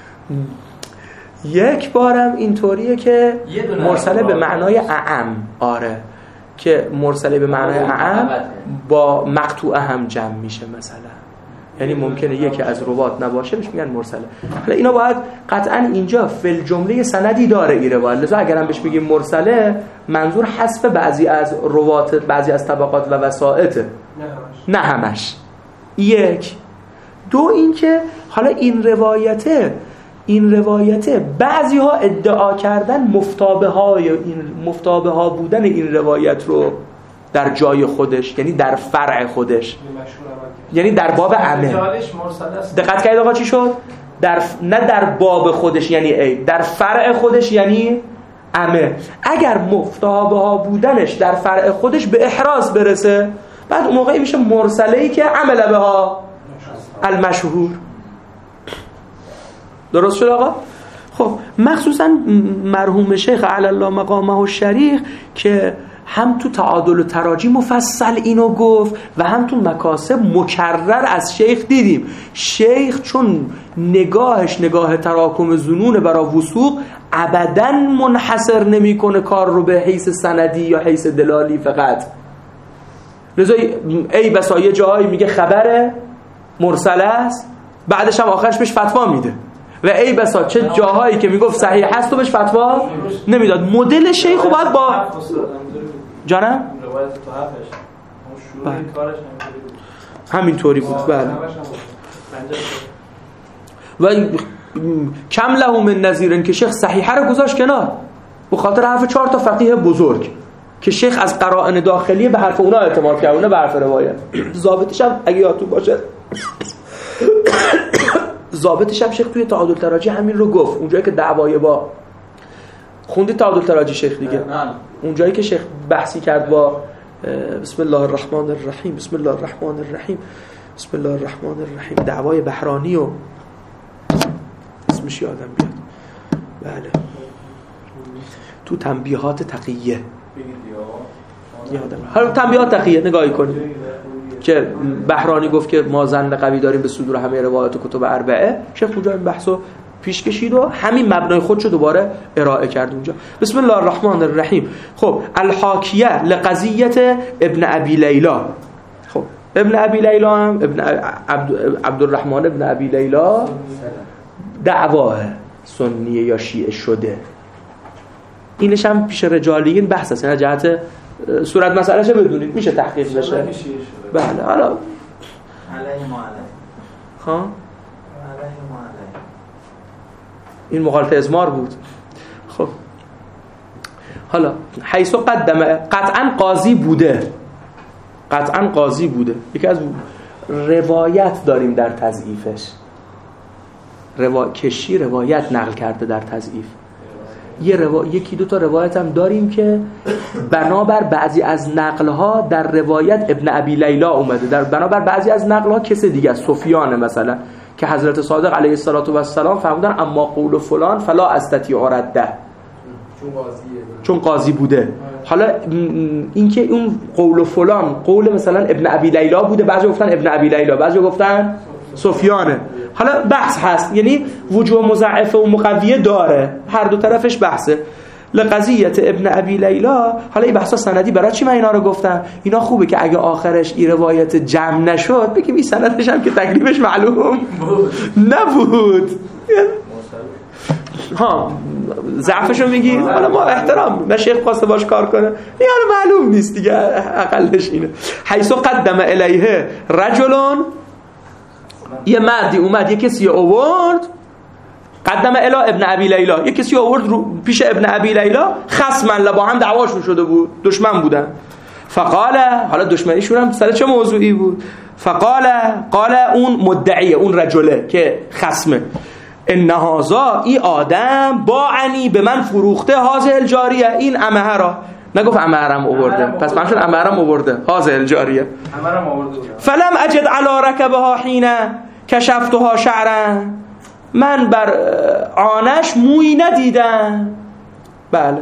یک بارم اینطوریه که مرسله به معنای اعم، آره که مرسله به معنای اعم با مقطوعه هم جمع میشه مثلا، یعنی ممکنه یکی از روات نباشه بهش میگن مرسله. حالا اینا باید قطعا اینجا فل جمله سندی داره این روایت، لذا اگرم بهش بگیم مرسله منظور حذف بعضی از روات، بعضی از طبقات و وسائط، نه همش. یک دو این که حالا این روایته بعضی ها ادعا کردن مفتابه ها بودن این روایت رو در جای خودش، یعنی در فرع خودش، یعنی در باب عمه. دقت کردید آقا چی شد؟ نه در باب خودش یعنی عیب، در فرع خودش یعنی عمه. اگر مفتابه ها بودنش در فرع خودش به احراز برسه، بعد اون موقعی میشه مرسله‌ای که عمل بها المشهور. درست شد آقا؟ خب مخصوصا مرحوم شیخ علی الله مقامه الشریف که هم تو تعادل و تراجی مفصل اینو گفت و هم تو مکاسب مکرر از شیخ دیدیم. شیخ چون نگاهش نگاه تراکم ظنون برای وثوق، ابداً منحصر نمیکنه کار رو به حیث سندی یا حیث دلالی فقط. لذا ای بسا یه جایی میگه خبر مرسله است، بعدش هم آخرش بهش فتوا میده، و ای بسا چه جاهایی که میگفت صحیح هست و بهش فتوا نمیداد. مدل شیخ رو باید با جانم روایت تو حرفش شروع کارش همینطوری بود. بله و کم له من نظیرن که شیخ صحیحه رو گذاشت کنار به خاطر حرف 4 تا فقیه بزرگ که شیخ از قرائن داخلی به حرف اونا اعتماد کرد، اونا به حرف روایت. ضابطش هم اگه یادتون باشه ضابطش هم شیخ توی تعادل تراجی همین رو گفت. اونجایی که دعوای با خوندی تعادل تراجی شیخ دیگه، اونجایی که شیخ بحثی کرد با بسم الله الرحمن الرحیم بسم الله الرحمن الرحیم بسم الله الرحمن الرحیم، دعوای بحرانی و اسمش یادم بیاد، بله تو تنبیهات تقیه یادم. حالا تنبیهات تقیه نگاهی کنید که بحرانی گفت که ما ظن قوی داریم به صدور همه روایات و کتب اربعه. شیخ اونجا این بحثو پیش کشید و همین مبنای خودشو دوباره ارائه کرد اونجا. بسم الله الرحمن الرحیم. خب الحاکیه لقضیه ابن ابی لیلا. خب ابن ابی لیلا هم ابن عبدالرحمن ابن ابی لیلا دعواه سنیه یا شیعه شده، اینش هم پیش رجالیین بحث است، یعنی جهت صورت مسئله‌شو بدونید میشه تحقیق بشه. بله حالا علیه ما علیه این مخالف ازمار بود. خب حالا حیث قدم قطعا قاضی بوده، یکی از روایت داریم در تضعیفش، کشی روایت نقل کرده در تضعیف، یکی دو تا روایت هم داریم که بنابر بعضی از نقل‌ها در روایت ابن ابی لیلا اومده، در بنابر بعضی از نقل‌ها کسی دیگه است، سفیان مثلا، که حضرت صادق علیه السلام فرمودن اما قول فلان فلا استطیع رده، چون قاضی بوده. حالا اینکه اون قول فلان قول مثلا ابن ابی لیلا بوده، بعضی گفتن ابن ابی لیلا، بعضی گفتن سفیانه. حالا بحث هست، یعنی وجوه مضاعفه و مقویه داره، هر دو طرفش بحثه. لقضیت ابن ابی لیلا، حالا این بحثا سندی برای چی من اینا رو گفتم؟ اینا خوبه که اگه آخرش این روایت جمع نشد بگیم این سندش هم که تکلیفش معلوم نبود. ها ضعفشو میگی، حالا ما احترام نه شیخ خواسته باش کار کنه، این حالا معلوم نیست دیگه، اقلش اینه. حیث قدم الیه رجلون، یه مردی اومد یه کسی آورد، قدم الی ابن ابی لیلا، یه کسی آورد پیش ابن ابی لیلا، خصما با هم دعواشون شده بود، دشمن بودن. فقال، حالا دشمنیشون هم سر چه موضوعی بود؟ قال اون مدعیه، اون رجله که خصمه، ان هذا ای آدم باعنی به من فروخته هذه الجاریه، این امه را، نگفت امهرم آورده، پس منشون امهرم آورده هذه الجاریه، امهرم آورده. فلم اجد علی رکبها حین کشفتها شعرا، من بر آنش موی ندیدم. بله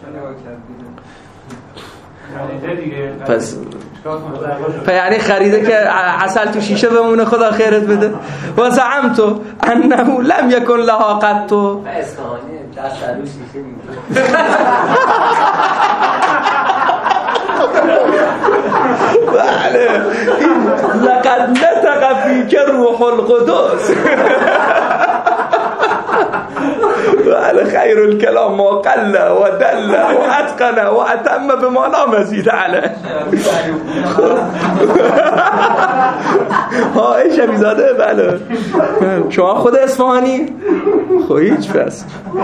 پس یعنی خریده که عسل تو شیشه بمونه، خدا خیرت بده. و زعمتو انه لم یکن لها قطو، اصفهانی دست رو شیشه میگه. بله لقد نطق فیک روح القدس. بله خیر الكلام ما قل و دل و اتقن و اتم بما لا مزید علیه. ها ای شمیزاده. بله شما خود اصفهانی؟ خب هیچ پس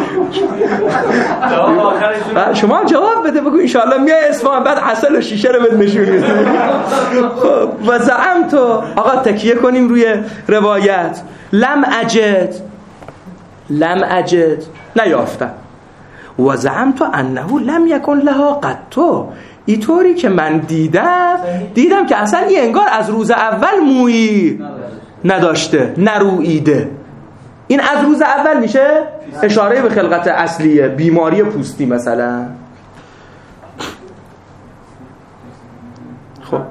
شما جواب بده، بگو انشاءالله میای اصفهان بعد عسل و شیشه رو بهت نشون میدم. خب و زعمتو، آقا تکیه کنیم روی روایت، لم اجد نیافتم، و زعمت انه لم یکن لها قطو، اینطوری که من دیدم که اصلا این انگار از روز اول مویی نداشته، نرویده. این از روز اول میشه اشاره به خلقت اصلیه، بیماری پوستی مثلا. خب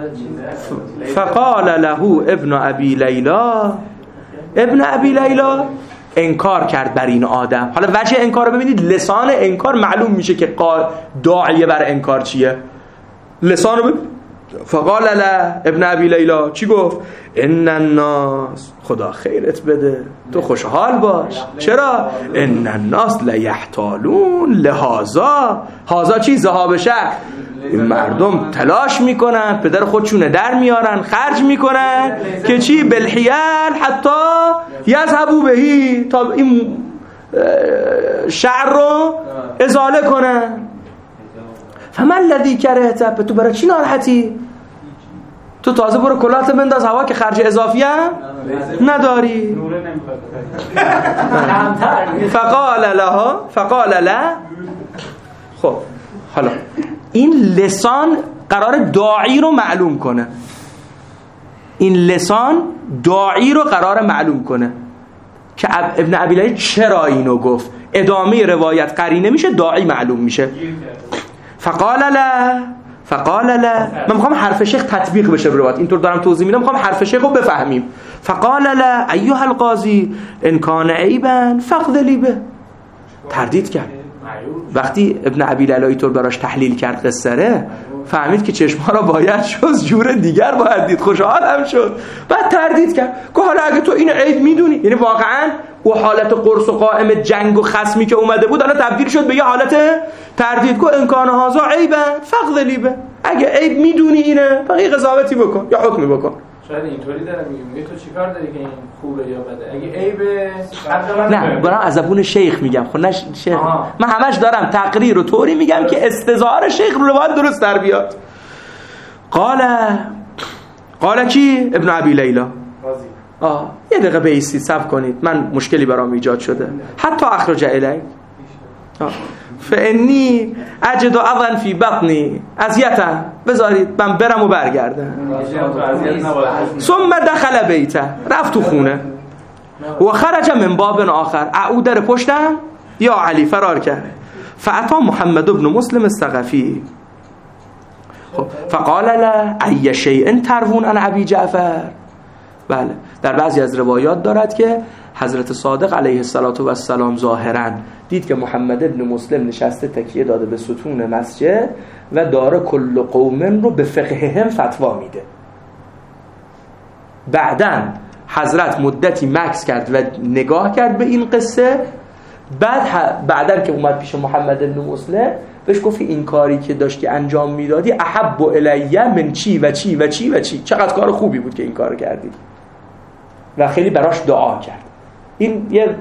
فقال له ابن ابی لیلا انکار کرد بر این آدم. حالا وجه انکار رو ببینید، لسان انکار معلوم میشه که داعیه بر انکار چیه. لسان رو ببینید. فقال له ابن ابی لیلا چی گفت؟ ان الناس، خدا خیرت بده تو خوشحال باش، چرا؟ ان الناس لیحتالون لهذا، هذا چی؟ ذهاب شک. این مردم تلاش میکنن، پدر خودشونه در میارن، خرج میکنن که چی؟ بالحیل حتی یذهبوا بهی، تا این شعر رو ازاله کنن. فمن الذی کرهت، تو برای چی ناراحتی؟ تو تازه برو کلات بنداز هوا که خرج اضافی هم نداری. فقال له. خب حالا این لسان قرار داعی رو معلوم کنه، این لسان داعی رو قرار معلوم کنه که ابن ابی لیلا چرا اینو گفت. ادامه روایت قرینه میشه، داعی معلوم میشه. فقال له من میخوام حرف شیخ تطبیق بشه به روایت، اینطور دارم توضیح میدم، میخوام حرف شیخ رو بفهمیم. فقال له ایها القاضی ان کان عیبا فاقض به. تردید کرد. وقتی ابن ابی لیلا اینطور براش تحلیل کرد قصه، فهمید که چشم‌ها را باید شست، جور دیگر باید دید، خوشحال هم شد. بعد تردید کرد که حالا اگه تو این عیب میدونی، یعنی واقعا و حالت قرص و قائم جنگ و خصمی که اومده بود الان تبدیل شد به یه حالت تردید، که امکان هازا عیبا فقذ به، اگه عیب میدونی اینه فقط قضاوتی بکن یا حکمی بکن. شاید اینطوری داره میگه تو چیکار داری که این خوبه یا بده؟ اگه عیب نه برام از زبون شیخ میگم، خب نه شیخ من همش دارم تقریر و طوری میگم که استظهار شیخ رو باید درست در بیاد. قال کی؟ ابن ابی لیلا. یه دقیقه بیستید صبر کنید، من مشکلی برام ایجاد شده. حتی اخرج الیک، فانی اجد اذن فی بطنی، اذیتم بذارید من برم و برگردم. ثم دخل بیته، رفت تو خونه. و خرج من باب آخر، اعود در پشتم یا علی فرار کرد. فاتا محمد بن مسلم الثقفی فقال له ای شیء تروون عن ابی جعفر. بله، در بعضی از روایات دارد که حضرت صادق علیه السلام ظاهرا دید که محمد بن مسلم نشسته تکیه داده به ستون مسجد و داره کل قوم رو به فقههم فتوا میده. بعداً حضرت مدتی مکث کرد و نگاه کرد به این قصه. بعداً که اومد پیش محمد بن مسلم بهش گفت این کاری که داشتی انجام میدادی احب الیه من چی و چی و چی و چی، چقدر کار خوبی بود که این کار کردی، و خیلی براش دعا کرد. این یه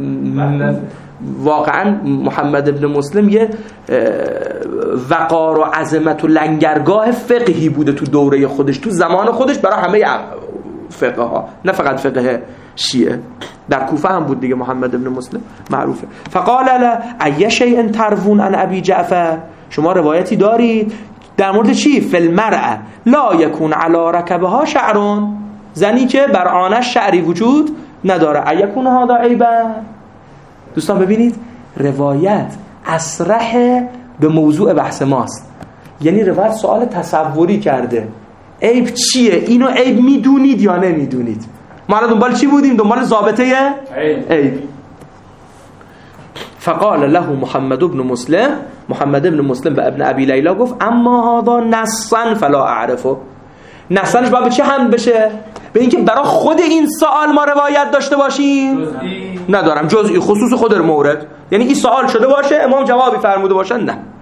واقعا محمد بن مسلم یه وقار و عظمت و لنگرگاه فقهی بوده تو دوره خودش، تو زمان خودش، برای همه فقه ها، نه فقط فقه شیعه. در کوفه هم بود دیگه محمد بن مسلم، معروفه. فقال له ای شیء تروون عن ابی جعفر، شما روایتی دارید در مورد چی؟ فی المرأة لا یکون علی رکبها شعر، زنی که بر آنش شعری وجود نداره. ایکون هذا عیبا. دوستان ببینید روایت اصرح به موضوع بحث ماست، یعنی روایت سوال تصوری کرده عیب چیه، اینو عیب میدونید یا نمیدونید. ما الان دنبال چی بودیم؟ دنبال ضابطه عیب. فقال له محمد بن مسلم به ابن ابی لیلا گفت اما هذا نصا فلا اعرفه. نصانش باید به چه هم بشه؟ به اینکه برای خود این سوال ما روایت داشته باشیم؟ ندارم. جزئی، خصوص خود مورد، یعنی این سوال شده باشه امام جوابی فرموده باشه،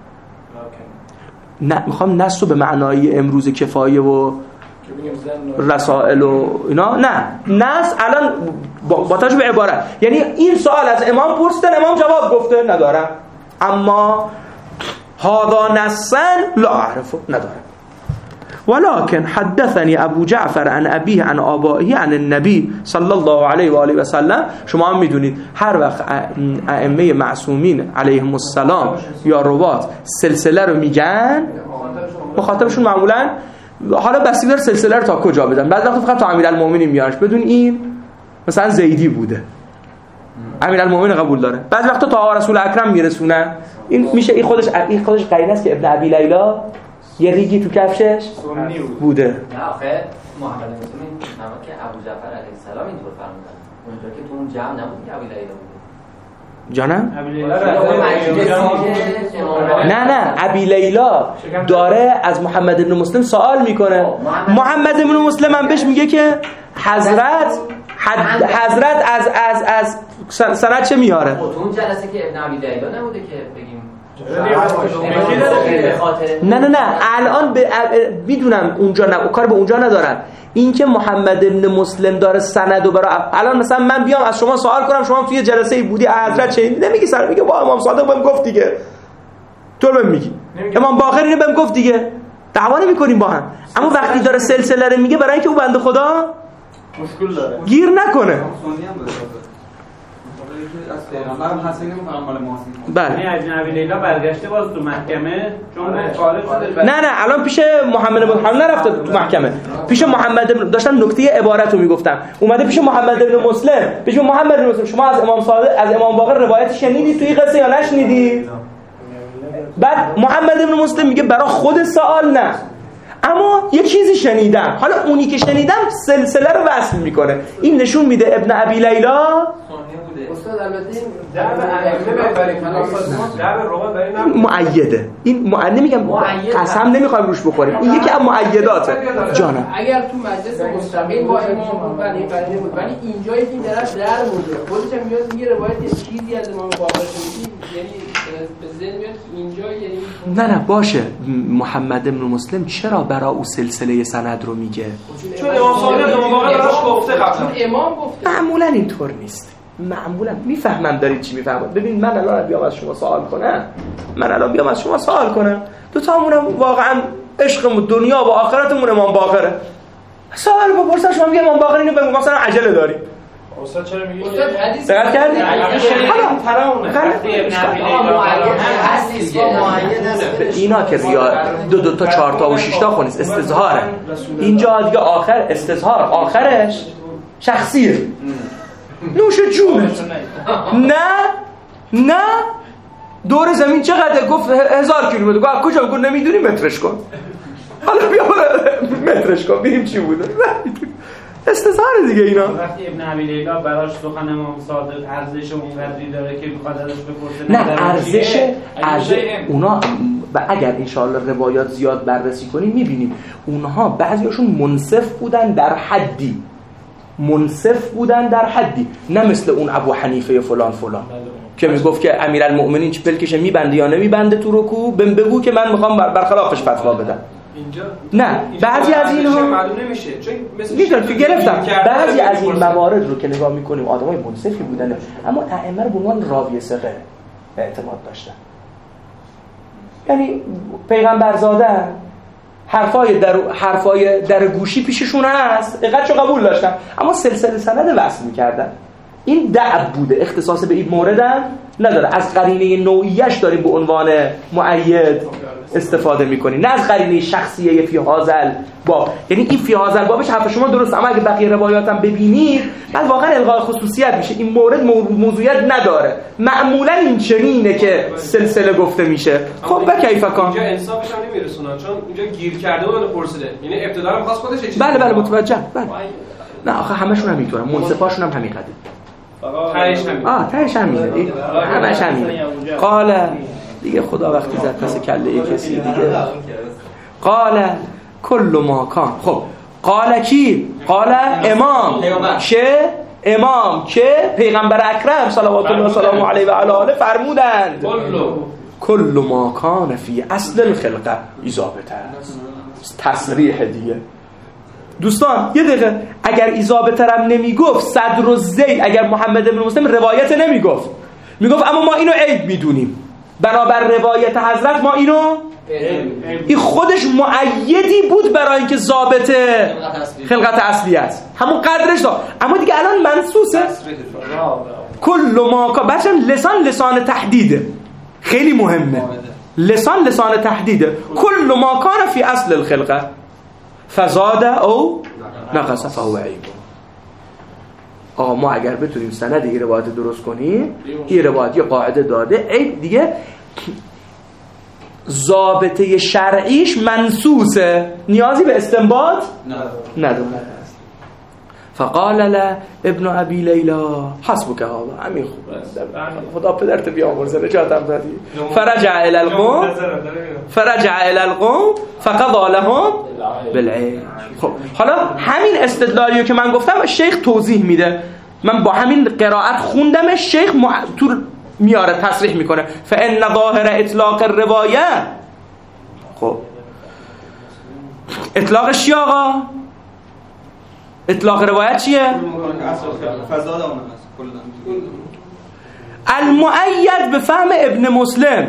نه میخوام نص رو به معنای امروز کفایه و رسائل و اینا، نه نص الان با توجه به عبارت، یعنی این سوال از امام پرسیدن، امام جواب گفته ندارم. اما هذا نصا لا اعرفه، ندارم. ولكن حدثني ابو جعفر عن ابيه عن آبائه عن النبي صلی الله علیه و آله و سلم. شما هم میدونید هر وقت ائمه معصومین علیهم السلام یا روات سلسله رو میگن، مخاطبشون معمولا حالا بستگی داره سلسله رو تا کجا بدن. بعضی وقت فقط تا امیرالمومنین میارنش، بدون این مثلا زیدی بوده، امیرالمومنین قبول داره. بعضی وقت تا رسول اکرم میرسونن. این میشه این خودش قرینه است که ابن ابی لیلا یه ریگی تو کفشش بوده. نه آخه محمد مسلم نماد که ابو جعفر علیه السلام اینطور فرمودن، اونجا که تو اون جمع نبود که ابی لیلا بود. جانم؟ نه ابی لیلا داره از محمد بن مسلم سوال میکنه. محمد بن مسلم هم بهش میگه که حضرت از سند چه میاره؟ تو اون جلسه که ابن ابی لیلا نبوده که بگیم نه الان میدونم اونجا کار به اونجا ندارن. این که محمد بن مسلم داره سند و برای الان مثلا من بیام از شما سوال کنم، شما توی جلسه ای بودی حضرت چه نمیگی، سر میگه با امام صادق بهم گفت دیگه، تو بهم میگی امام باقر اینو بهم گفت دیگه، دعوا نمی‌کنیم با هم. اما وقتی داره سلسله رو میگه برای اینکه اون بنده خدا مشکل داره گیر نکنه. بله. یعنی ابن لیلا برگشته باز تو محکمه چون خارج شده. نه الان پیش محمد بن مسلم نرفته تو محکمه، پیش محمد بن داشتم نکته عبارت رو میگفتم، اومده پیش محمد بن مسلم. پیش محمد بن مسلم شما از امام صادق از امام باقر روایت شنیدید توی قصه یا نشنیدید؟ بعد محمد بن مسلم میگه برای خود سوال نه، اما یه چیزی شنیدم. حالا اونی که شنیدم سلسله رو وصل میکنه. این نشون میده ابن ابی لیلا استاد البته این در روا برای مؤیده. این مؤیده میگم قسم نمیخوایم روش بخوریم، این یکی از مؤیداته. جانم اگر تو مجلس مستقیم با امام بود ولی قرینه بود، ولی اینجایی که درش در مونده خودش هم میاد میگه روایت چیزی از امام باقر شنیدی، یعنی به ذهن میاد اینجا یعنی نه باشه. محمد بن مسلم چرا برای او سلسله سند رو میگه؟ چون امام صادق امام باقر براش گفته قبلا. امام گفته. معمولا اینطور نیست. معمولا میفهمم دارید چی میفهمید. ببین من الان بیام از شما سوال کنم، دو تامونم واقعا عشقمون دنیا و آخرتمون امام باقره. سوال بپرسم شما میگه امام باقر اینو بگو، مثلا عجله داریم. استاد چرا میگی؟ استاد حدیث دقت کردی؟ اینا که دو تا 4 تا و 6 تا خونیست استظهاره. اینجا دیگه آخر استظهار آخرش شخصیه. نوش جونت. نه دور زمین چقدر؟ گفت 1000 کیلومتر. گفت کجا؟ گفت نمیدونی مترش کن. حالا بیا مترش کن ببینیم چی بوده. استظهار دیگه اینا. وقتی ابن ابی لیلا براش سخن امام صادق ارزش اونقدری داره که میخواد ازش بپرسه نه ارزش اونا و اگر انشاءالله روایات زیاد بررسی کنیم میبینیم اونها بعضیاشون منصف بودن در حدی نه مثل اون ابو حنیفه فلان که میگفت که امیرالمؤمنین چه پلکشه میبنده یا نمیبنده تو رکوع بگو که من میخوام برخلافش فتوا بدم. نه بعضی از اینها معلوم نمیشه چون مثلا که گرفتم بعضی از این موارد رو که نگاه میکنیم آدمای منصفی بودن اما ائمه رو به عنوان راوی ثقه اعتماد داشتن. یعنی پیغمبرزاده حرفای در گوشی پیششون هست دقیقاً قبول داشتن اما سلسله سند وصل میکردن. این دعب بوده اختصاص به این موردم نداره. از قرینه نوعیش داریم به عنوان مؤید استفاده میکنیم نه از قرینه شخصیه فی هازل باب. یعنی این فی هازل بابش حرف شما درست اما اگه بقیه روایاتم ببینید بعد واقعا الغای خصوصیت میشه. این مورد موضوعیت نداره. معمولا این چنینه که سلسله گفته میشه. خب به کیف کان اینجا انصافش هم نمیرسونن چون اینجا گیر کرده و پرسیده. یعنی ابتدا هم خواست خودش چیزی بله متوجه. بله نه آخه همشون هم اینطورن. منصفاشون هم همین قضیه. تهش همینه. همش همینه. قال دیگه خدا وقتی زد پس کله کسی دیگه قال کل ما کان. خب قال کی؟ قال امام که پیغمبر اکرم صلوات الله و سلام علیه و آله فرمودند کل ما کان فی اصل الخلقه اضافه تصریح دیگه. دوستان یه دقیقه اگر اضافه ترم نمیگفت صدر الزیل اگر محمد بن مسلم روایت نمیگفت میگفت اما ما اینو عیب میدونیم بنابر روایت حضرت ما اینو این خودش مؤیدی بود برای اینکه ضابط خلقت اصلیت همون قدرش داد. اما دیگه الان منصوصه کل ما بچه‌م لسان تحدیده خیلی مهمه. لسان تحدیده. کل ما کان فی اصل الخلقه فزاد او نقص فهو عیب. آقا ما اگر بتونیم سند این روایت درست کنیم این روایت یه قاعده داده عیب دیگه ضابطه شرعیش منصوصه نیازی به استنباط نداره. فقال له ابن ابي ليلى حسبك هذا همین خوبه خدا پدرت بیامرزه نجاتم دادی. فرجع الى القوم فقضى لهم بالعين. خب حالا همین استدلالیو که من گفتم شیخ توضیح میده. من با همین قرائت خوندم شیخ تو میاره تصریح میکنه فان ظاهر اطلاق الروایه. خب اطلاقش چیه آقا؟ اطلاق روایت چیه؟ المؤید به فهم ابن مسلم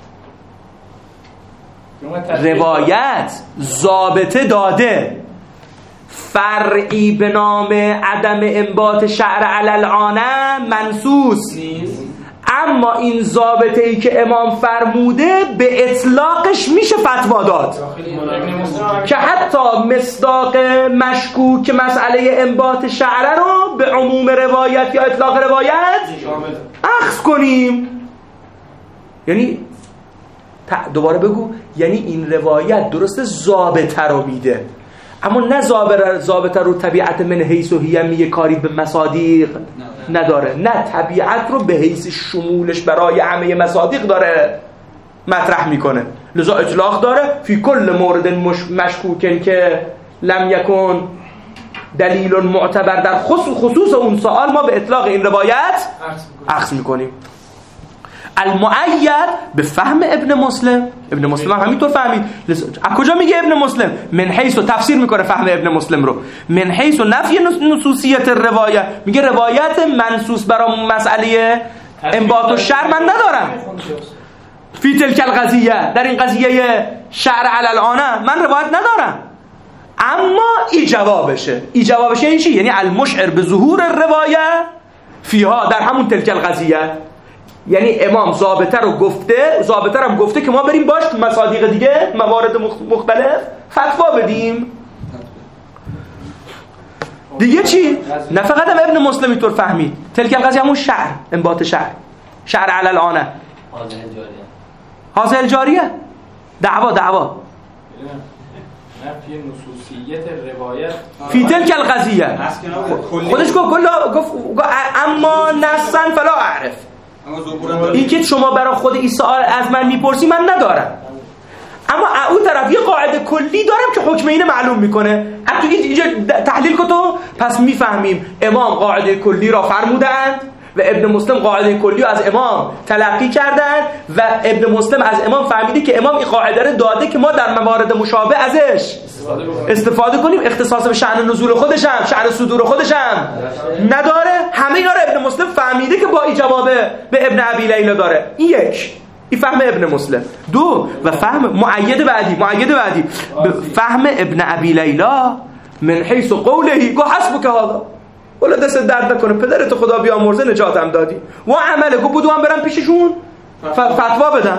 روایت ضابطه داده فرعی به نام عدم انبات شعر علی العانه منصوص اما این ضابطه ای که امام فرموده به اطلاقش میشه فتوا داد که حتی مصداق مشکوک مسئله انبات شعره رو به عموم روایت یا اطلاق روایت اخذ کنیم. یعنی دوباره بگو یعنی این روایت درسته ضابطه رو میده اما نه ضابطه رو طبیعت من حیث و هیه کاری به مصادیق نداره. نه طبیعت رو به حیث شمولش برای همه مصادیق داره مطرح میکنه. لذا اطلاق داره فی کل مورد مشکوکن که لم یکن دلیل معتبر در خصوص اون سوال ما به اطلاق این روایت اخذ میکنیم. المؤید به فهم ابن مسلم هم همینطور فهمید. از کجا میگه ابن مسلم؟ من حیث و تفسیر میکنه فهم ابن مسلم رو من حیث و نفی نصوصیت روایت میگه روایت منصوص برای مسئله انبات و شعر من ندارم فی تلک القضیه در این قضیه شعر علی العانه من روایت ندارم اما ای جوابشه این چی؟ یعنی المشعر به ظهور الروایه فیها، در همون تلک القضیه. یعنی امام ضابطه رو گفته که ما بریم باش تو مصادیق دیگه موارد مختلف فتوا بدیم. دیگه چی؟ نه فقط هم ابن مسلم اینطور فهمید. تلک القضیه همون شعر، انباط شعر علی العانه، حاصل جاریه، دعوا نفی نصوصیت روایت فی تلک القضیه. خودش گفت اما نصا فلا اعرف. این که شما برای خود این سوال از من میپرسی من ندارم، اما اون طرف یه قاعده کلی دارم که حکم اینه معلوم میکنه. تو اینجا تحلیل کن تو، پس میفهمیم امام قاعده کلی را فرمودند و ابن مسلم قاعده کلی رو از امام تلقی کردن و ابن مسلم از امام فهمیده که امام این قاعده رو داده که ما در موارد مشابه ازش استفاده کنیم. اختصاص به شأن نزول خودش هم شأن صدور خودش هم نداره. همه اینا رو ابن مسلم فهمیده که با این جوابه به ابن ابی لیلا داره. این یک، این فهم ابن مسلم. دو، و فهم معید بعدی فهم ابن ابی لیلا من حیث قوله گو حسبک هذا، ولی دست درد نکنه پدرت خدا بیامرزه نجاتم دادی و عمله گو بودو هم برم پیششون فتوا بدم.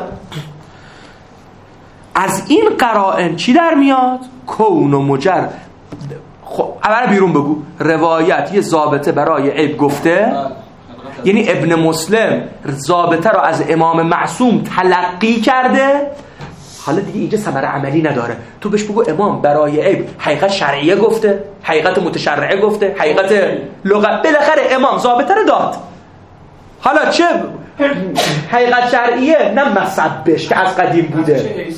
از این قرائن چی در میاد؟ کون و مجرد. خب اول بیرون بگو روایت یه ضابطه برای عیب گفته، یعنی ابن مسلم ضابطه رو از امام معصوم تلقی کرده. حالا دیگه اینجا ثمره عملی نداره. تو بهش بگو امام برای عیب حقیقت شرعیه گفته، حقیقت متشرعه گفته، حقیقت لغت، بالاخره امام ضابطه رو داد. حالا چه حقیقت شرعیه نه مصبش که از قدیم بوده،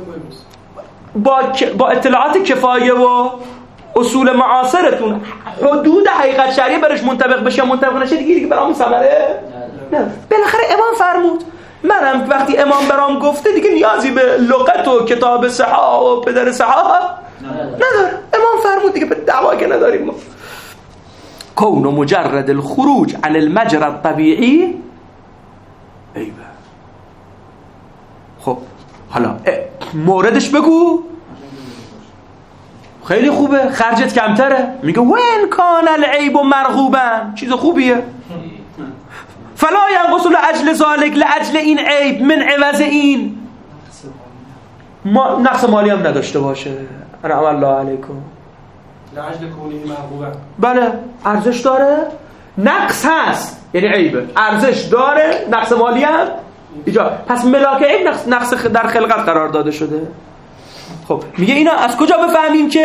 با اطلاعات کفایه و اصول معاصرتون حدود حقیقت شرعیه برش منطبق بشه منطبق نشه دیگه برامون ثمره نه. بالاخره امام فرمود. منم وقتی امام برام گفته دیگه نیازی به لغت و کتاب صحاح و پدر صحاح نداره. امام فرمود دیگه، به دعوا که نداریم ما. کون مجرد الخروج عن المجرى الطبيعي عیبه. خب حالا موردش بگو. خیلی خوبه، خرجت کمتره. میگه وین کان العیب مرغوبا، چیز خوبیه. فلا ینقص لاجل ذلك، لاجل این عیب من عوض این نقص مالی هم نداشته باشه. انا عمل الله علیکم لاجل کونه مرغوبا. بله ارزش داره، نقص هست یعنی عیبه، ارزش داره، نقص مالی هم ایجاد. پس ملاک عیب نقص در خلقت قرار داده شده. خب میگه اینا از کجا بفهمیم که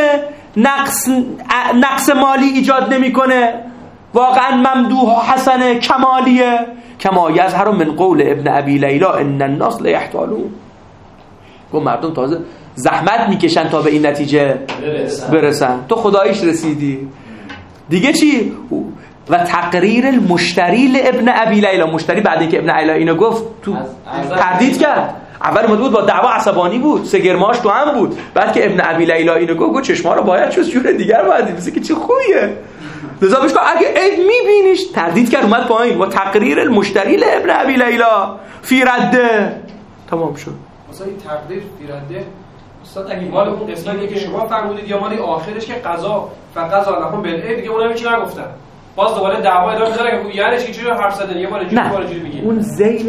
نقص مالی ایجاد نمیکنه؟ واقعا ممدوح و حسن کمالیه. کما یظهر من قول ابن ابی لیلا ان الناس لا یحتالون. گفت مردم تازه زحمت میکشن تا به این نتیجه برسن، تو خداییش رسیدی دیگه. چی؟ و تقریر المشتری لابن ابی لیلا. مشتری بعد اینکه ابن لیلا اینو گفت تو تردید کرد. اول اومد بود با دعوا عصبانی بود، سگرماش تو هم بود. بعد که ابن ابی لیلا اینو گفت چشما رو باید شست، جور دیگر باید مثل که چه خوبیه. لذا بهش گفت اگه عیب میبینیش، تردید کرد اومد پایین. و تقریر المشتری لابن ابی لیلا فی رده. تمام شد. مثلا این تقدیر فی رده استاد اگه مال اون قسمتی که شما فرمودید یا مال آخرش که قضا فقضا لهم بالعیب دیگه اونم هیچ نگفتن، باز دوباره دعوا ادامه داره که یعنی چی حرف زدن یه بار اینجوری میگین. اون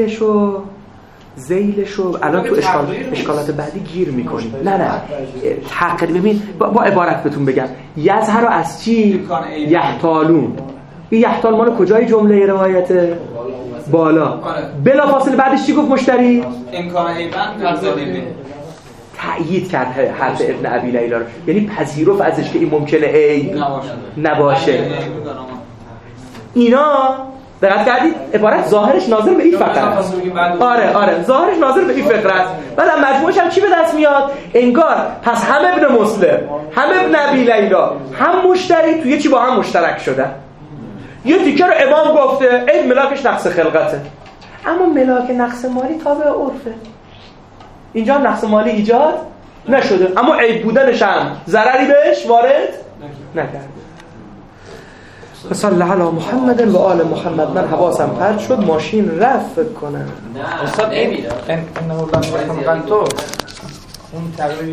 ذیلشو الان تو اشکالات بعدی گیر میکنیم. نه تقریبا ببین با عبارت بهتون بگم. یظهر از چی؟ یحتالون. این یحتال مال کجای جمله روایت؟ بالا. بلا فاصله بعدش چی گفت مشتری؟ امکان ایبن تأیید کرد حرف ابن ابی لیلا رو، یعنی پذیرفت ازش که این ممکنه عیب نباشه. اینا دقت کردید عبارت ظاهرش ناظر به این فقره. آره ظاهرش ناظر به این فقره است. بعد مجموعش هم چی به دست میاد؟ انگار پس هم ابن مسلم هم ابن ابی لیلا هم مشتری توی چی با هم مشترک شده. یه تیکه رو امام گفته عیب ملاکش نقص خلقته، اما ملاک نقص مالی تابع عرفه. اینجا هم نقص مالی ایجاد نشده، اما عیب بودنش هم ضرری بهش وارد نکرده. صلی علی محمد و آل محمد. من حواسم پرت شد، ماشین رفت کنه. استاد این اون تقریبی